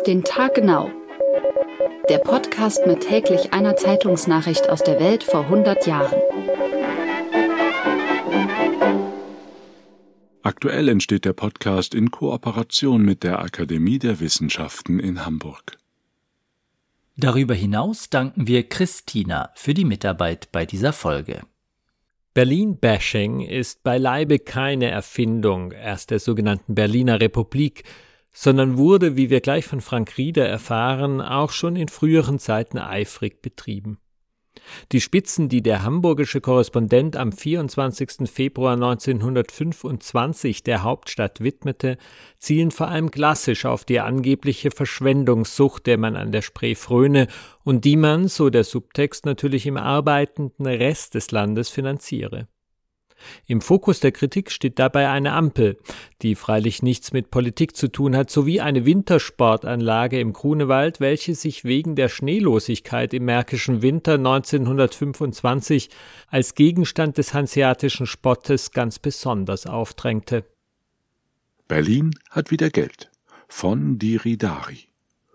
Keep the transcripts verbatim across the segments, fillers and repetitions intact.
Auf den Tag genau. Der Podcast mit täglich einer Zeitungsnachricht aus der Welt vor hundert Jahren. Aktuell entsteht der Podcast in Kooperation mit der Akademie der Wissenschaften in Hamburg. Darüber hinaus danken wir Christina für die Mitarbeit bei dieser Folge. Berlin-Bashing ist beileibe keine Erfindung erst der sogenannten Berliner Republik, sondern wurde, wie wir gleich von Frank Rieder erfahren, auch schon in früheren Zeiten eifrig betrieben. Die Spitzen, die der hamburgische Korrespondent am vierundzwanzigsten Februar neunzehnhundertfünfundzwanzig der Hauptstadt widmete, zielen vor allem klassisch auf die angebliche Verschwendungssucht, der man an der Spree fröne und die man, so der Subtext, natürlich im arbeitenden Rest des Landes finanziere. Im Fokus der Kritik steht dabei eine Ampel, die freilich nichts mit Politik zu tun hat, sowie eine Wintersportanlage im Grunewald, welche sich wegen der Schneelosigkeit im märkischen Winter neunzehnhundertfünfundzwanzig als Gegenstand des hanseatischen Spottes ganz besonders aufdrängte. Berlin hat wieder Geld. Von Diridari.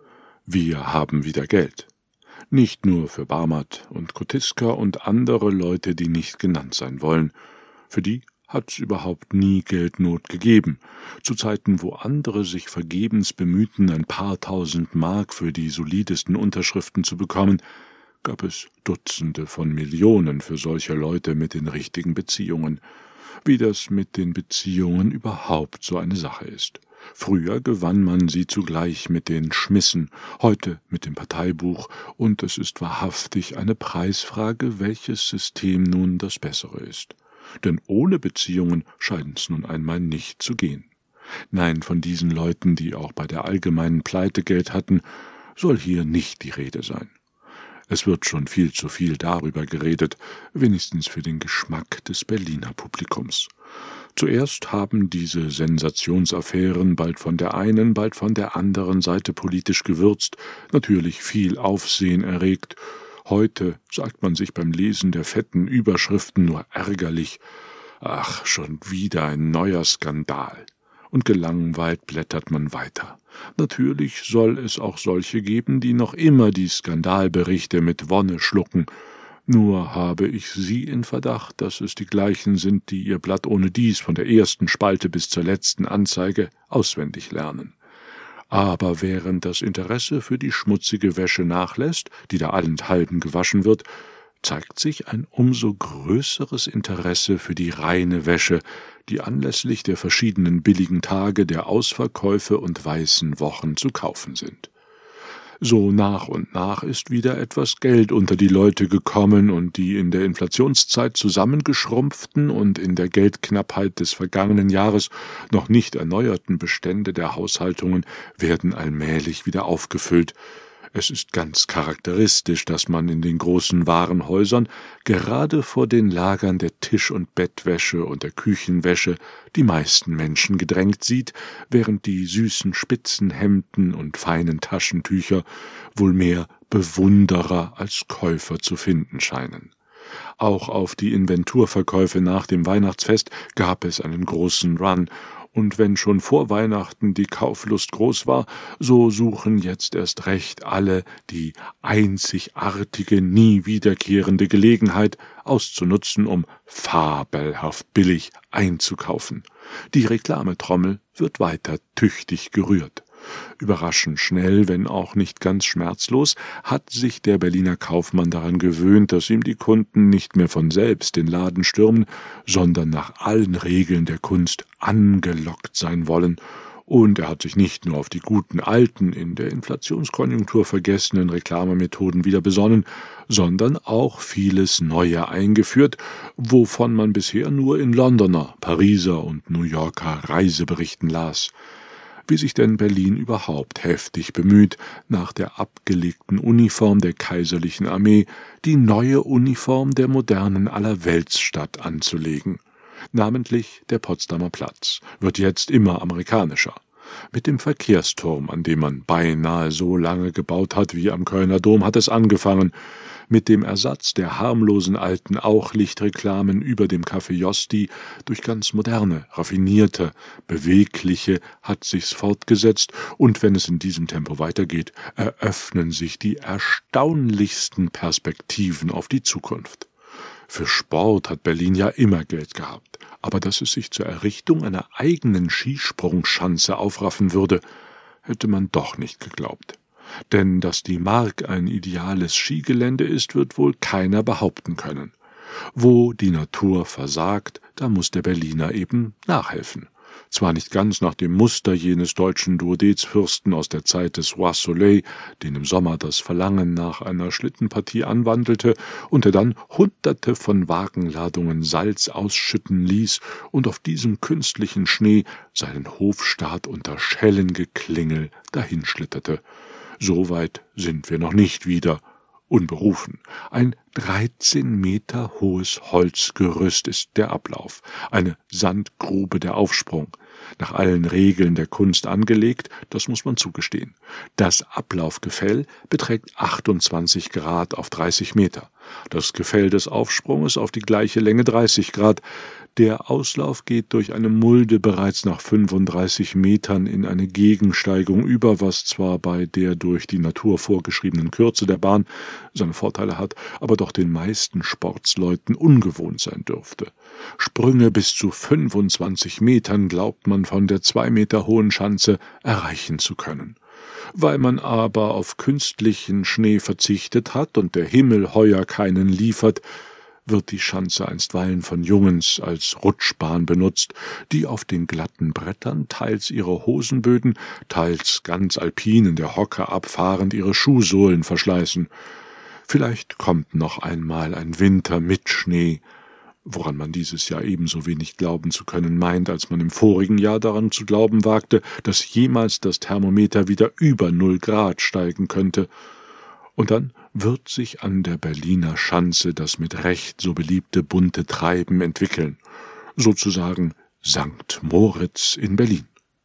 Wir haben wieder Geld. Nicht nur für Barmat und Kotiska und andere Leute, die nicht genannt sein wollen. Für die hat's überhaupt nie Geldnot gegeben. Zu Zeiten, wo andere sich vergebens bemühten, ein paar tausend Mark für die solidesten Unterschriften zu bekommen, gab es Dutzende von Millionen für solche Leute mit den richtigen Beziehungen. Wie das mit den Beziehungen überhaupt so eine Sache ist. Früher gewann man sie zugleich mit den Schmissen, heute mit dem Parteibuch, und es ist wahrhaftig eine Preisfrage, welches System nun das bessere ist. Denn ohne Beziehungen scheiden's nun einmal nicht zu gehen. Nein, von diesen Leuten, die auch bei der allgemeinen Pleite Geld hatten, soll hier nicht die Rede sein. Es wird schon viel zu viel darüber geredet, wenigstens für den Geschmack des Berliner Publikums. Zuerst haben diese Sensationsaffären bald von der einen, bald von der anderen Seite politisch gewürzt, natürlich viel Aufsehen erregt. Heute sagt man sich beim Lesen der fetten Überschriften nur ärgerlich, ach, schon wieder ein neuer Skandal. Und gelangweilt blättert man weiter. Natürlich soll es auch solche geben, die noch immer die Skandalberichte mit Wonne schlucken. Nur habe ich sie in Verdacht, dass es die gleichen sind, die ihr Blatt ohnedies von der ersten Spalte bis zur letzten Anzeige auswendig lernen. Aber während das Interesse für die schmutzige Wäsche nachlässt, die da allenthalben gewaschen wird, zeigt sich ein umso größeres Interesse für die reine Wäsche, die anlässlich der verschiedenen billigen Tage der Ausverkäufe und weißen Wochen zu kaufen sind. So nach und nach ist wieder etwas Geld unter die Leute gekommen und die in der Inflationszeit zusammengeschrumpften und in der Geldknappheit des vergangenen Jahres noch nicht erneuerten Bestände der Haushaltungen werden allmählich wieder aufgefüllt. Es ist ganz charakteristisch, dass man in den großen Warenhäusern, gerade vor den Lagern der Tisch- und Bettwäsche und der Küchenwäsche, die meisten Menschen gedrängt sieht, während die süßen Spitzenhemden und feinen Taschentücher wohl mehr Bewunderer als Käufer zu finden scheinen. Auch auf die Inventurverkäufe nach dem Weihnachtsfest gab es einen großen Run, und wenn schon vor Weihnachten die Kauflust groß war, so suchen jetzt erst recht alle die einzigartige, nie wiederkehrende Gelegenheit auszunutzen, um fabelhaft billig einzukaufen. Die Reklametrommel wird weiter tüchtig gerührt. Überraschend schnell, wenn auch nicht ganz schmerzlos, hat sich der Berliner Kaufmann daran gewöhnt, dass ihm die Kunden nicht mehr von selbst den Laden stürmen, sondern nach allen Regeln der Kunst angelockt sein wollen, und er hat sich nicht nur auf die guten alten, in der Inflationskonjunktur vergessenen Reklamemethoden wieder besonnen, sondern auch vieles Neue eingeführt, wovon man bisher nur in Londoner, Pariser und New Yorker Reiseberichten las. Wie sich denn Berlin überhaupt heftig bemüht, nach der abgelegten Uniform der kaiserlichen Armee die neue Uniform der modernen Allerweltsstadt anzulegen. Namentlich der Potsdamer Platz wird jetzt immer amerikanischer. Mit dem Verkehrsturm, an dem man beinahe so lange gebaut hat wie am Kölner Dom, hat es angefangen. Mit dem Ersatz der harmlosen alten Auchlichtreklamen über dem Café Josti durch ganz moderne, raffinierte, bewegliche hat sich's fortgesetzt, und wenn es in diesem Tempo weitergeht, eröffnen sich die erstaunlichsten Perspektiven auf die Zukunft. Für Sport hat Berlin ja immer Geld gehabt, aber dass es sich zur Errichtung einer eigenen Skisprungschanze aufraffen würde, hätte man doch nicht geglaubt. Denn dass die Mark ein ideales Skigelände ist, wird wohl keiner behaupten können. Wo die Natur versagt, da muss der Berliner eben nachhelfen. Zwar nicht ganz nach dem Muster jenes deutschen Duodezfürsten aus der Zeit des Roi Soleil, den im Sommer das Verlangen nach einer Schlittenpartie anwandelte und der dann Hunderte von Wagenladungen Salz ausschütten ließ und auf diesem künstlichen Schnee seinen Hofstaat unter Schellengeklingel dahinschlitterte. So weit sind wir noch nicht wieder. Unberufen. Ein dreizehn Meter hohes Holzgerüst ist der Ablauf, eine Sandgrube der Aufsprung. Nach allen Regeln der Kunst angelegt, das muss man zugestehen. Das Ablaufgefäll beträgt achtundzwanzig Grad auf dreißig Meter. Das Gefäll des Aufsprunges auf die gleiche Länge dreißig Grad. Der Auslauf geht durch eine Mulde bereits nach fünfunddreißig Metern in eine Gegensteigung über, was zwar bei der durch die Natur vorgeschriebenen Kürze der Bahn seine Vorteile hat, aber doch den meisten Sportsleuten ungewohnt sein dürfte. Sprünge bis zu fünfundzwanzig Metern glaubt man von der zwei Meter hohen Schanze erreichen zu können. Weil man aber auf künstlichen Schnee verzichtet hat und der Himmel heuer keinen liefert, wird die Schanze einstweilen von Jungens als Rutschbahn benutzt, die auf den glatten Brettern teils ihre Hosenböden, teils ganz alpin in der Hocke abfahrend ihre Schuhsohlen verschleißen. Vielleicht kommt noch einmal ein Winter mit Schnee, woran man dieses Jahr ebenso wenig glauben zu können meint, als man im vorigen Jahr daran zu glauben wagte, dass jemals das Thermometer wieder über null Grad steigen könnte. Und dann wird sich an der Berliner Schanze das mit Recht so beliebte bunte Treiben entwickeln, sozusagen Sankt Moritz in Berlin.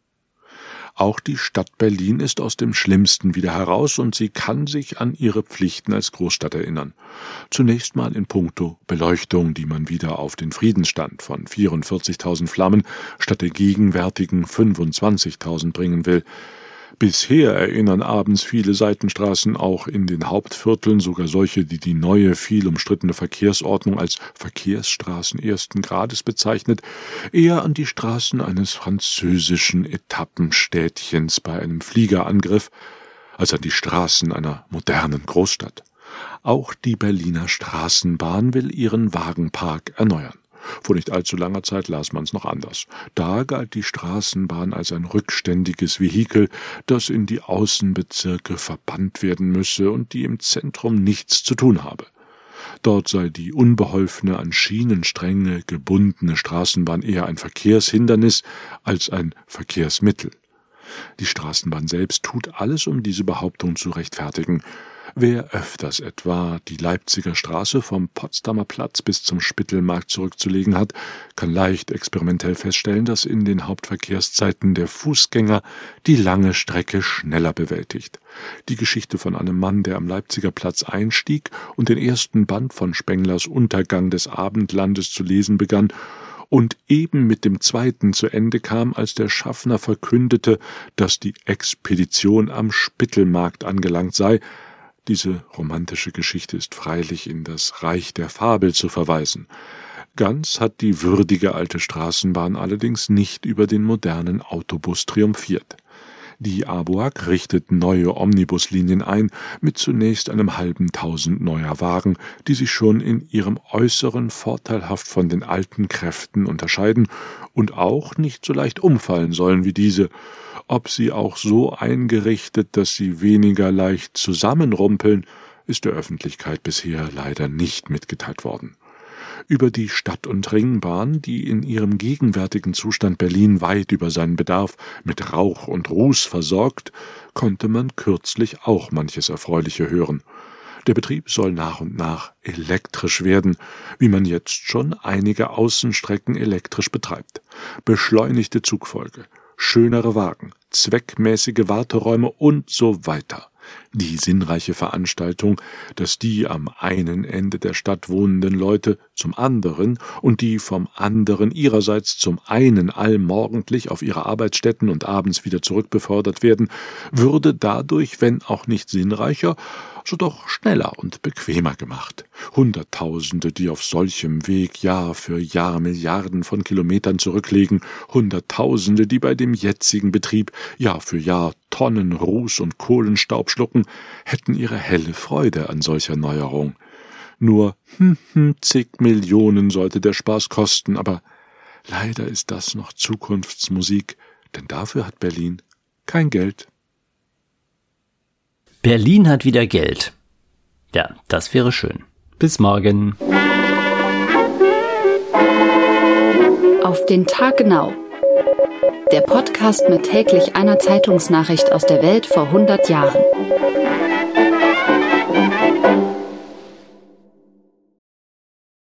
Auch die Stadt Berlin ist aus dem Schlimmsten wieder heraus und sie kann sich an ihre Pflichten als Großstadt erinnern. Zunächst mal in puncto Beleuchtung, die man wieder auf den Friedensstand von vierundvierzigtausend Flammen statt der gegenwärtigen fünfundzwanzigtausend bringen will. Bisher erinnern abends viele Seitenstraßen auch in den Hauptvierteln, sogar solche, die die neue, viel umstrittene Verkehrsordnung als Verkehrsstraßen ersten Grades bezeichnet, eher an die Straßen eines französischen Etappenstädtchens bei einem Fliegerangriff, als an die Straßen einer modernen Großstadt. Auch die Berliner Straßenbahn will ihren Wagenpark erneuern. Vor nicht allzu langer Zeit las man es noch anders. Da galt die Straßenbahn als ein rückständiges Vehikel, das in die Außenbezirke verbannt werden müsse und die im Zentrum nichts zu tun habe. Dort sei die unbeholfene, an Schienenstränge gebundene Straßenbahn eher ein Verkehrshindernis als ein Verkehrsmittel. Die Straßenbahn selbst tut alles, um diese Behauptung zu rechtfertigen. Wer öfters etwa die Leipziger Straße vom Potsdamer Platz bis zum Spittelmarkt zurückzulegen hat, kann leicht experimentell feststellen, dass in den Hauptverkehrszeiten der Fußgänger die lange Strecke schneller bewältigt. Die Geschichte von einem Mann, der am Leipziger Platz einstieg und den ersten Band von Spenglers Untergang des Abendlandes zu lesen begann, und eben mit dem zweiten zu Ende kam, als der Schaffner verkündete, dass die Expedition am Spittelmarkt angelangt sei. Diese romantische Geschichte ist freilich in das Reich der Fabel zu verweisen. Ganz hat die würdige alte Straßenbahn allerdings nicht über den modernen Autobus triumphiert. Die A B U A G richtet neue Omnibuslinien ein, mit zunächst einem halben Tausend neuer Wagen, die sich schon in ihrem Äußeren vorteilhaft von den alten Kräften unterscheiden und auch nicht so leicht umfallen sollen wie diese. Ob sie auch so eingerichtet, dass sie weniger leicht zusammenrumpeln, ist der Öffentlichkeit bisher leider nicht mitgeteilt worden. Über die Stadt- und Ringbahn, die in ihrem gegenwärtigen Zustand Berlin weit über seinen Bedarf mit Rauch und Ruß versorgt, konnte man kürzlich auch manches Erfreuliche hören. Der Betrieb soll nach und nach elektrisch werden, wie man jetzt schon einige Außenstrecken elektrisch betreibt. Beschleunigte Zugfolge, schönere Wagen, zweckmäßige Warteräume und so weiter. Die sinnreiche Veranstaltung, dass die am einen Ende der Stadt wohnenden Leute zum anderen und die vom anderen ihrerseits zum einen allmorgendlich auf ihre Arbeitsstätten und abends wieder zurückbefördert werden, würde dadurch, wenn auch nicht sinnreicher, so doch schneller und bequemer gemacht. Hunderttausende, die auf solchem Weg Jahr für Jahr Milliarden von Kilometern zurücklegen, Hunderttausende, die bei dem jetzigen Betrieb Jahr für Jahr Tonnen Ruß und Kohlenstaub schlucken, hätten ihre helle Freude an solcher Neuerung. Nur hm, hm, zig Millionen sollte der Spaß kosten, aber leider ist das noch Zukunftsmusik, denn dafür hat Berlin kein Geld. Berlin hat wieder Geld. Ja, das wäre schön. Bis morgen. Auf den Tag genau. Der Podcast mit täglich einer Zeitungsnachricht aus der Welt vor hundert Jahren.